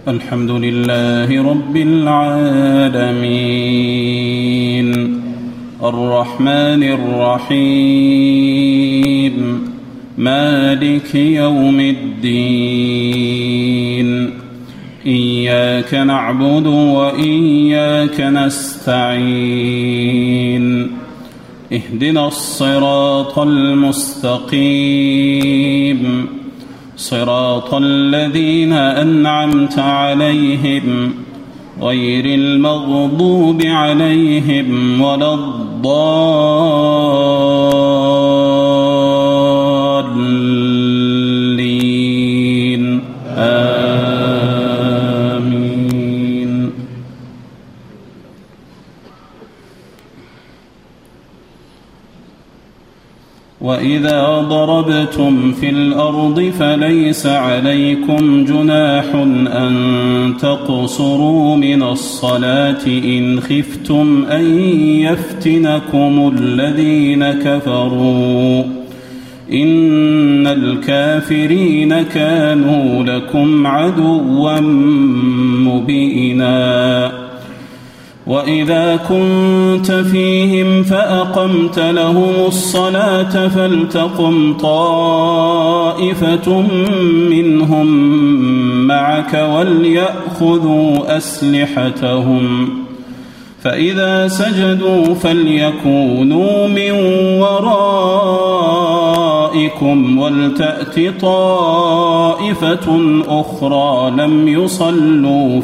الحمد لله رب العالمين الرحمن الرحيم مالك يوم الدين إياك نعبد وإياك نستعين اهدنا الصراط المستقيم صراط الذين أنعمت عليهم غير المغضوب عليهم ولا الضالين آمين. وإذا ضربتم في الأرض فليس عليكم جناح أن تقصروا من الصلاة إن خفتم أن يفتنكم الذين كفروا إن الكافرين كانوا لكم عدوا مبينا. وإذا كنت فيهم فأقمت لهم الصلاة فلتقم طائفة منهم معك وليأخذوا أسلحتهم فإذا سجدوا فليكونوا من ورائكم ولتأت طائفة أخرى لم يصلوا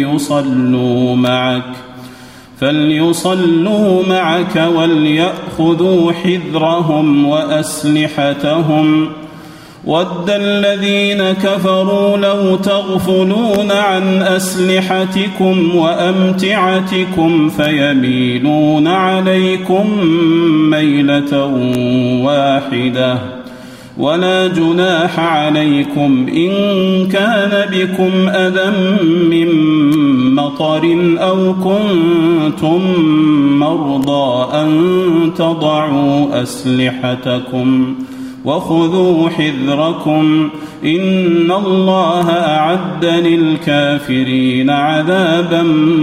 فليصلوا معك وليأخذوا حذرهم وأسلحتهم ود الذين كفروا لو تغفلون عن أسلحتكم وأمتعتكم فيميلون عليكم ميلة واحدة ولا جناح عليكم إن كان بكم أذى من مطر أو كنتم مرضى أن تضعوا أسلحتكم وخذوا حذركم إن الله أعد للكافرين عذابا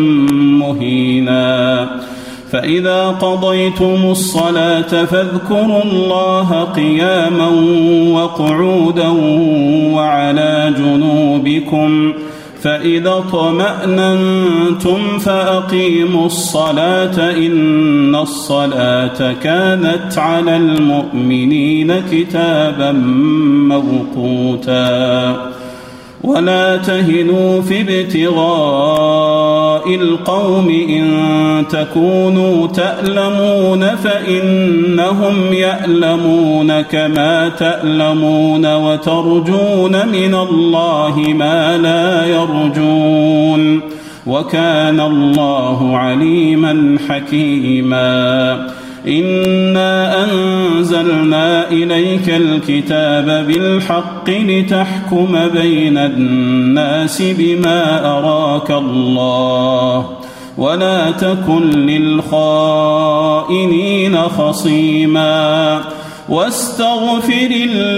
مهينا. فإذا قضيتم الصلاة فاذكروا الله قياما وقعودا وعلى جنوبكم فإذا اطمأننتم فأقيموا الصلاة إن الصلاة كانت على المؤمنين كتابا موقوتا. ولا تهنوا في ابتغاء القوم إن تكونوا تألمون فإنهم يألمون كما تألمون وترجون من الله ما لا يرجون وكان الله عليما حكيما. إنا أنزلنا إليك الكتاب بالحق لتحكم بين الناس بما أراك الله ولا تكن للخائنين خصيما واستغفر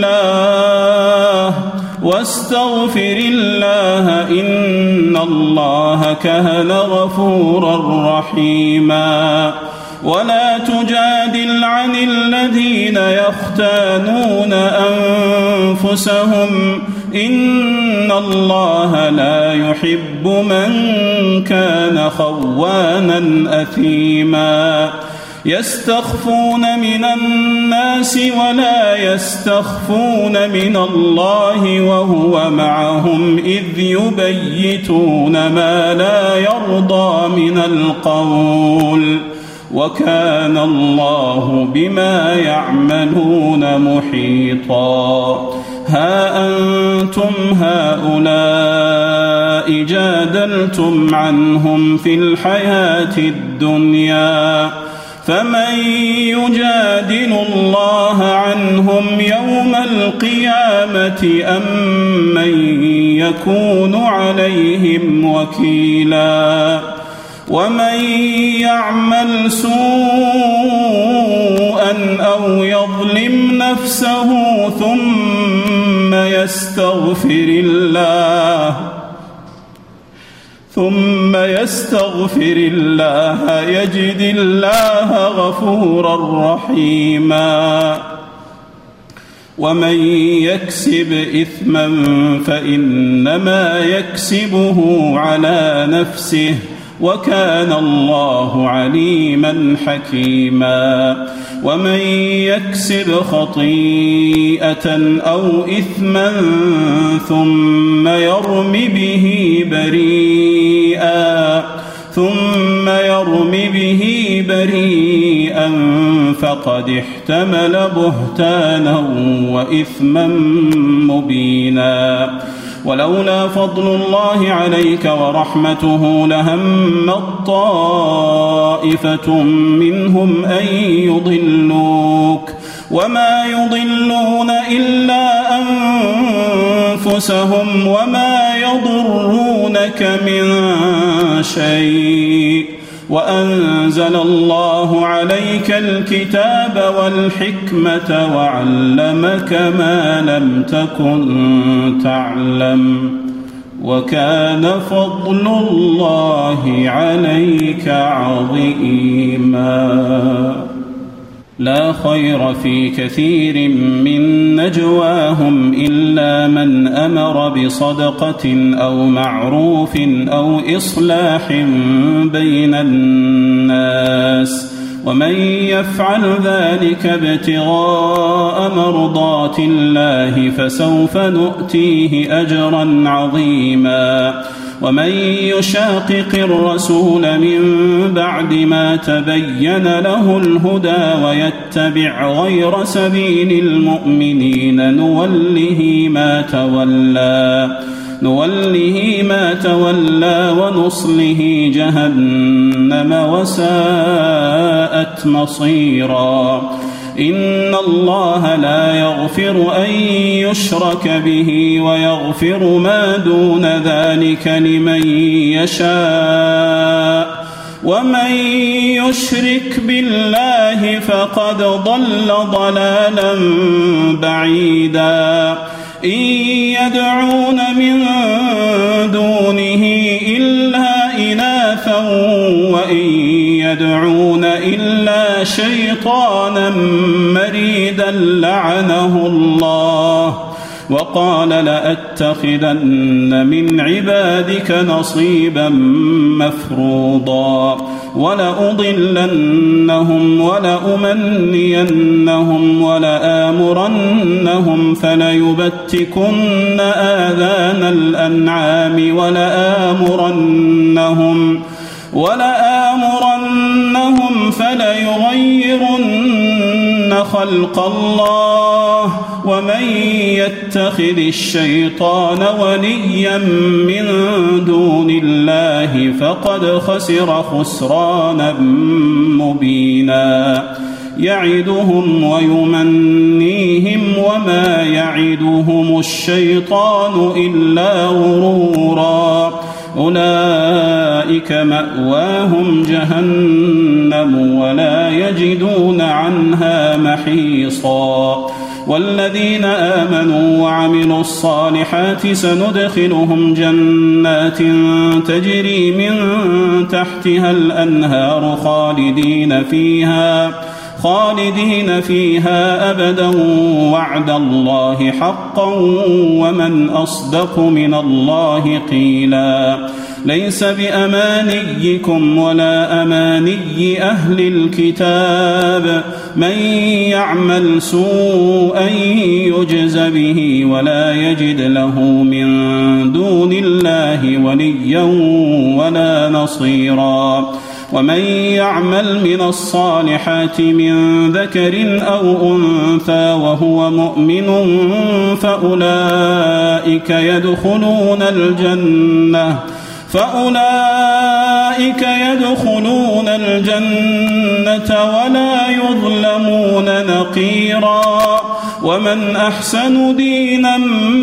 الله إن الله كان غفورا رحيما. ولا تجادل عن الذين يختانون أنفسهم إن الله لا يحب من كان خوانا أثيما. يستخفون من الناس ولا يستخفون من الله وهو معهم إذ يبيتون ما لا يرضى من القول وكان الله بما يعملون محيطا. ها أنتم هؤلاء جادلتم عنهم في الحياة الدنيا فمن يجادل الله عنهم يوم القيامة أم من يكون عليهم وكيلا. ومن يعمل سوءا أو يظلم نفسه ثم يستغفر الله ثم يستغفر الله يجد الله غفورا رحيما. ومن يكسب إثما فإنما يكسبه على نفسه وكان الله عليما حكيما. ومن يكسب خطيئة أو إثما ثم يرم به بريئا فقد احتمل بهتانا وإثما مبينا. ولولا فضل الله عليك ورحمته لهمت طائفة منهم أن يضلوك وما يضلون إلا أنفسهم وما يضرونك من شيء وأنزل الله عليك الكتاب والحكمة وعلمك ما لم تكن تعلم وكان فضل الله عليك عظيما. لا خير في كثير من نجواهم إلا من أمر بصدقة أو معروف أو إصلاح بين الناس ومن يفعل ذلك ابتغاء مرضات الله فسوف نؤتيه أجرا عظيما. ومن يشاقق الرسول من بعد ما تبين له الهدى ويتبع غير سبيل المؤمنين نوله ما تولى ونصله جهنم وساءت مصيرا. إن الله لا يغفر أن يشرك به ويغفر ما دون ذلك لمن يشاء ومن يشرك بالله فقد ضل ضلالا بعيدا. إن يدعون من دونه إلا إناثا وإن يدعون إلا شيطانا مريدا لعنه الله وقال لأتخذن من عبادك نصيبا مفروضا ولأضلنهم ولأمنينهم ولآمرنهم فليبتكن آذان الأنعام ولآمرنهم فليغيرن خلق الله ومن يتخذ الشيطان وليا من دون الله فقد خسر خسرانا مبينا. يعدهم ويمنيهم وما يعدهم الشيطان إلا غرورا. أولئك مأواهم جهنم ولا يجدون عنها محيصا. والذين آمنوا وعملوا الصالحات سندخلهم جنات تجري من تحتها الأنهار خالدين فيها أبدا وعد الله حقا ومن أصدق من الله قيلا. ليس بأمانيكم ولا أماني أهل الكتاب من يعمل سوءا يجز به ولا يجد له من دون الله وليا ولا نصيرا. ومن يعمل من الصالحات من ذكر أو أنثى وهو مؤمن فأولئك يدخلون الجنة ولا يظلمون نقيرا. ومن أحسن دينا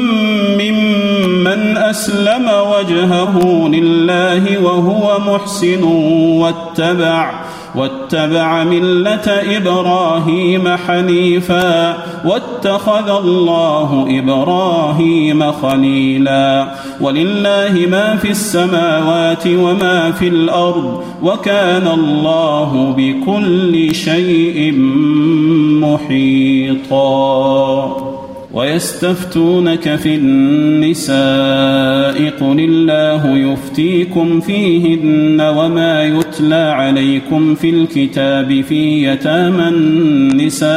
ممن أسلم وجهه لله وهو محسن واتبع ملة إبراهيم حنيفا واتخذ الله إبراهيم خليلا ولله ما في السماوات وما في الأرض وكان الله بكل شيء محيطا ويستفتونك في النساء قل الله يفتيكم فيهن وما يتلى عليكم في الكتاب في يتامى النساء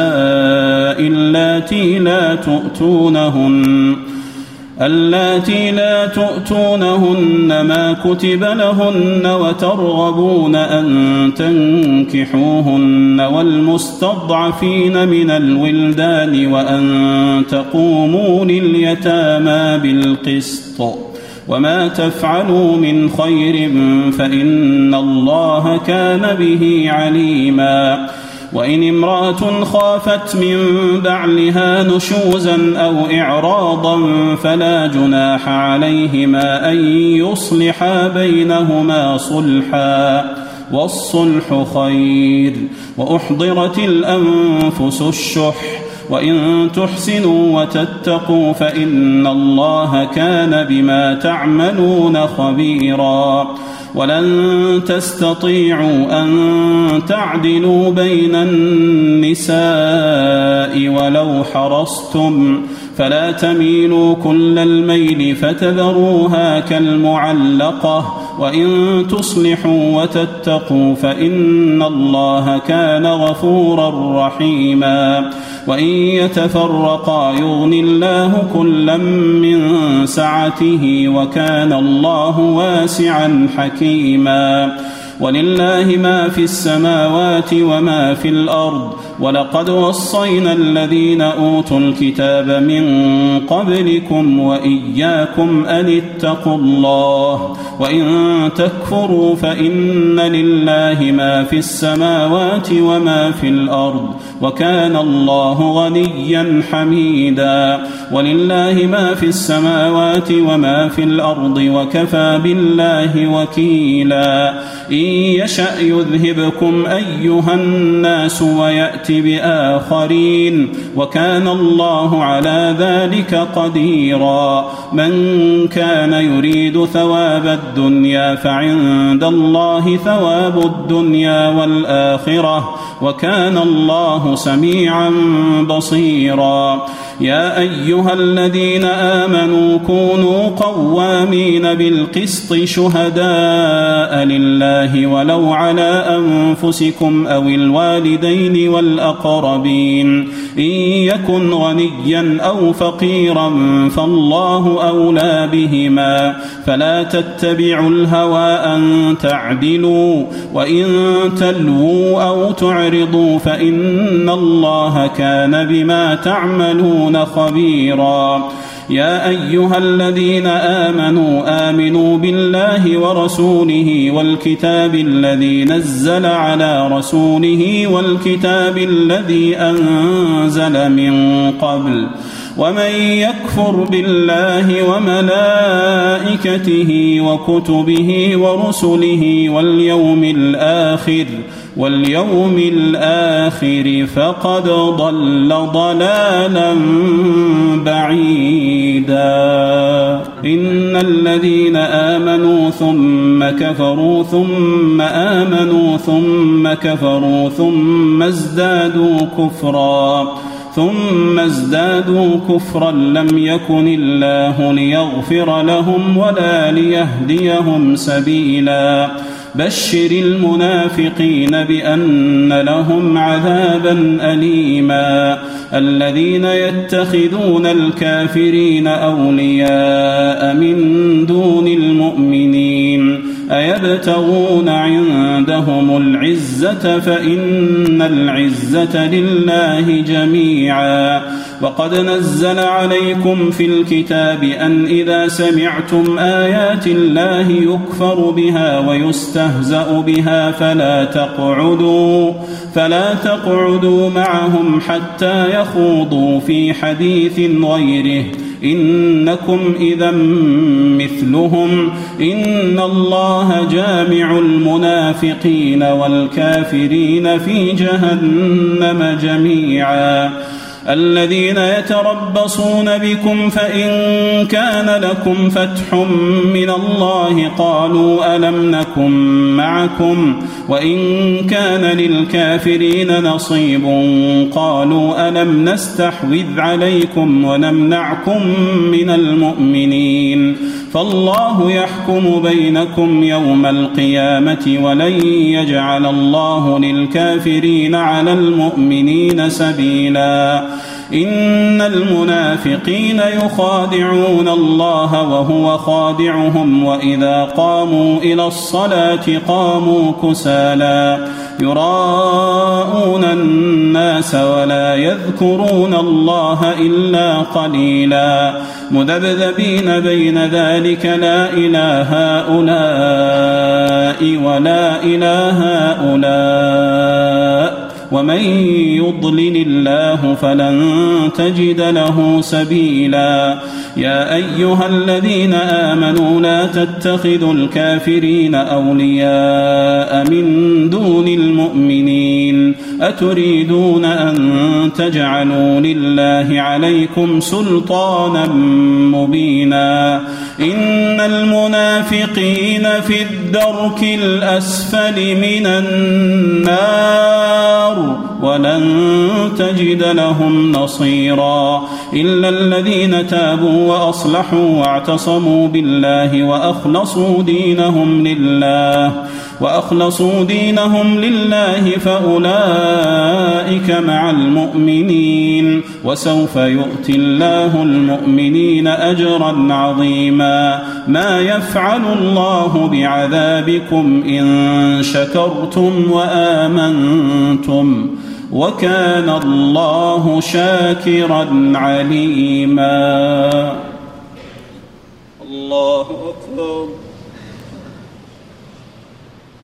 اللاتي لا تؤتونهن ما كتب لهن وترغبون أن تنكحوهن والمستضعفين من الولدان وأن تقوموا لليتامى بالقسط وما تفعلوا من خير فإن الله كان به عليما وإن امرأة خافت من بعلها نشوزا أو إعراضا فلا جناح عليهما أن يصلحا بينهما صلحا والصلح خير وأحضرت الأنفس الشح وإن تحسنوا وتتقوا فإن الله كان بما تعملون خبيرا ولن تستطيعوا أن تعدلوا بين النساء ولو حرصتم فلا تميلوا كل الميل فتذروها كالمعلقة وإن تصلحوا وتتقوا فإن الله كان غفورا رحيما وإن يتفرقا يغني الله كلا من سعته وكان الله واسعا حكيما ولله ما في السماوات وما في الأرض ولقد وصينا الذين أوتوا الكتاب من قبلكم وإياكم أن اتقوا الله وإن تكفروا فإن لله ما في السماوات وما في الأرض وكان الله غنيا حميدا ولله ما في السماوات وما في الأرض وكفى بالله وكيلا إن يشأ يذهبكم أيها الناس ويأت بآخرين وكان الله على ذلك قديرا من كان يريد ثواب الدنيا فعند الله ثواب الدنيا والآخرة وكان الله سميعا بصيرا يا أيها الذين آمنوا كونوا قوامين بالقسط شهداء لله ولو على أنفسكم أو الوالدين والأقربين إن يكن غنيا أو فقيرا فالله أولى بهما فلا تتبعوا الهوى أن تعدلوا وإن تلووا أو تعرضوا فإن الله كان بما تعملون خبيرا يا أيها الذين آمنوا بالله ورسوله والكتاب الذي نزل على رسوله والكتاب الذي أنزل من قبل ومن يكفر بالله وملائكته وكتبه ورسله واليوم الآخر فقد ضل ضلالا بعيدا إن الذين آمنوا ثم كفروا ثم آمنوا ثم كفروا ثم ازدادوا كفرا لم يكن الله ليغفر لهم ولا ليهديهم سبيلا بشر المنافقين بأن لهم عذابا أليما الذين يتخذون الكافرين أولياء من دون المؤمنين أيبتغون عندهم العزة فإن العزة لله جميعا وقد نزل عليكم في الكتاب أن إذا سمعتم آيات الله يكفر بها ويستهزأ بها فلا تقعدوا معهم حتى يخوضوا في حديث غيره إنكم إذا مثلهم إن الله جامع المنافقين والكافرين في جهنم جميعا الذين يتربصون بكم فإن كان لكم فتح من الله قالوا ألم نكن معكم وإن كان للكافرين نصيب قالوا ألم نستحوذ عليكم ونمنعكم من المؤمنين فالله يحكم بينكم يوم القيامة ولن يجعل الله للكافرين على المؤمنين سبيلا إن المنافقين يخادعون الله وهو خادعهم وإذا قاموا إلى الصلاة قاموا كسالى يراءون الناس ولا يذكرون الله إلا قليلا مذبذبين بين ذلك لا إله هؤلاء ولا إله هؤلاء ومن يضلل الله فلن تجد له سبيلا يا أيها الذين آمنوا لا تتخذوا الكافرين أولياء من دون المؤمنين أتريدون أن تجعلوا لله عليكم سلطانا مبينا إن المنافقين في الدرك الأسفل من النار ولن تجد لهم نصيرا إلا الذين تابوا وأصلحوا واعتصموا بالله وأخلصوا دينهم لله فأولئك مع المؤمنين وسوف يؤتي الله المؤمنين أجرا عظيما ما يفعل الله بعذابكم إن شكرتم وآمنتم وكان الله شاكرا عليما.